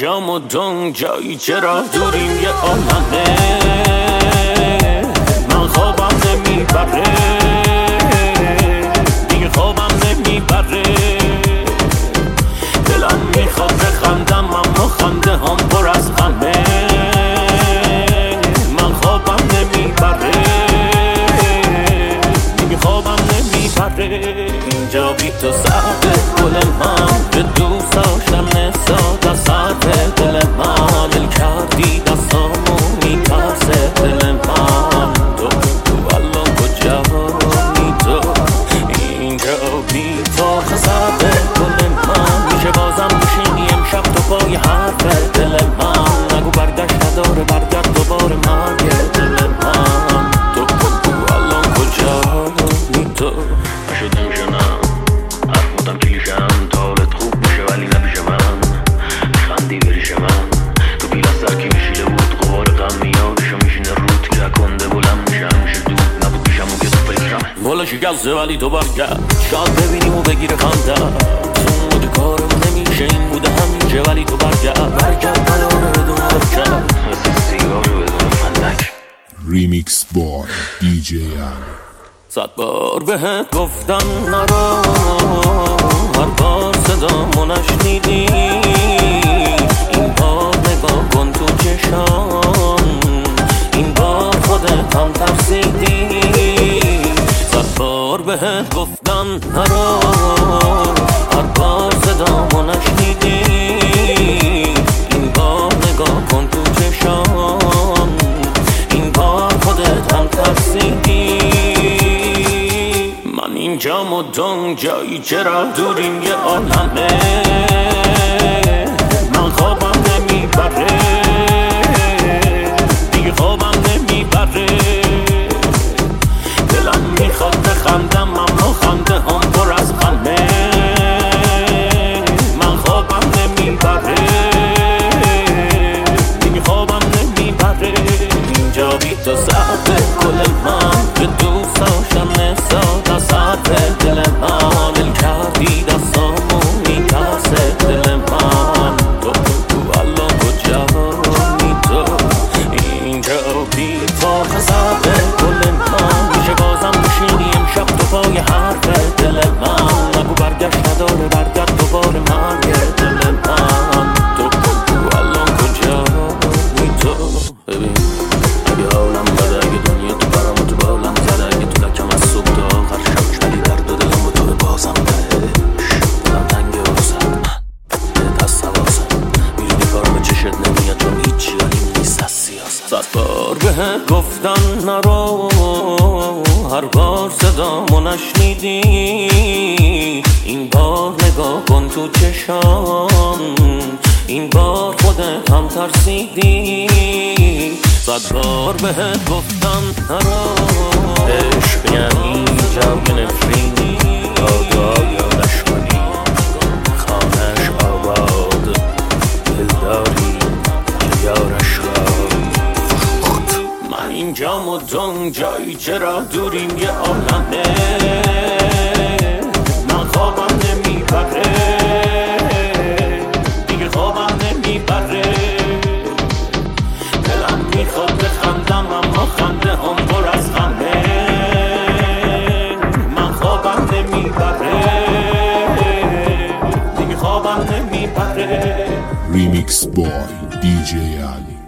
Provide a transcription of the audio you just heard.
اینجا مدام جایی چرا دوریم یه عالمه من خوابم نمیبره دیگه خوابم نمیبره دلم میخواد بخندم اما خنده هم پر از غمه من خوابم نمیبره دیگه خوابم نمیبره اینجا بی تو سرده گل من به دوست داشتم نساد از سرده دل من دل کردی دستامو میترسه دل من تو الان کجایی تو اینجا بی تو سرده گل من میشه بازم بشینی امشب تو پای حرف دل من نگو برگشت نداره برگرد دوباره مرگ دل من تو الان کجایی تو نشد نمیشنم حرف بودم کلیشم تالت خوب میشه ولی نمیشه من خندی بریش من تو پیل از سرکی میشیده بود قبار غم میادشو میشینه رود که کنده بلند میشه همیشه دود نبود پیشم و که تو فکرم والا شکسته ولی تو برگرد شاید ببینیم و بگیره خنده تو موج کارم نمیشه این بوده همیشه ولی تو برگرد نداره بدون برکرد مثل سیگار بدون فندک ریمیکس بای دیجی صد بار بهت گفتم نرو هر بار صدامو نشنیدی این بار نگاه کن تو چشام این بار خودت هم ترسیدی صد بار بهت گفتم نرو هر بار صدامو نشنیدی این بار نگاه کن تو چشام این بار خودت هم ترسیدی اینجا مدام جایی چرا دوریم یه عالمه من خوابم نمیبره دیگه خوابم نمیبره دلم میخواد بخندم اما خنده هم پر از غمه من خوابم نمیبره دیگه خوابم نمیبره اینجا بی تو سرده گل من به دوست داشتم نساد از سرده دل من دل کردی دستامو میترسه دل من تو الان کجایی تو اینجا بی تو سرده گل من میشه بازم بشینی امشب تو پای حرف دل من نگو برگشت نداره برگرد دوباره مرگ دل من تو الان کجایی تو ببین اگه حالم بده اگه دنیا تو برام تو بالم زده اگه تو لکم از صبح تا آخر شبش ولی درد و دلم با تو بازم بهش دلم تنگه واسم من بهت از حواسم میدونی کار به چشت نمیاد چون هیچی ولی نیست از سیاست صد بار بهت گفتم نرو هر بار صدامو نشنیدی این بار نگاه کن تو چشام این بار خودت هم ترسیدی صد بار بهت گفتم نرو عشق یعنی جنگ نفرینی دادا یادش کنی خانش آباد دلداری که یارش را من اینجا مدام جایی چرا دوریم یه عالمه من خوابم نمیبره دیگه خوابم نمیبره دلم میخواد بخندم اما خنده هم پر از غمه من خوابم نمیبره دیگه خوابم نمیبره ریمیکس بای دیجی علی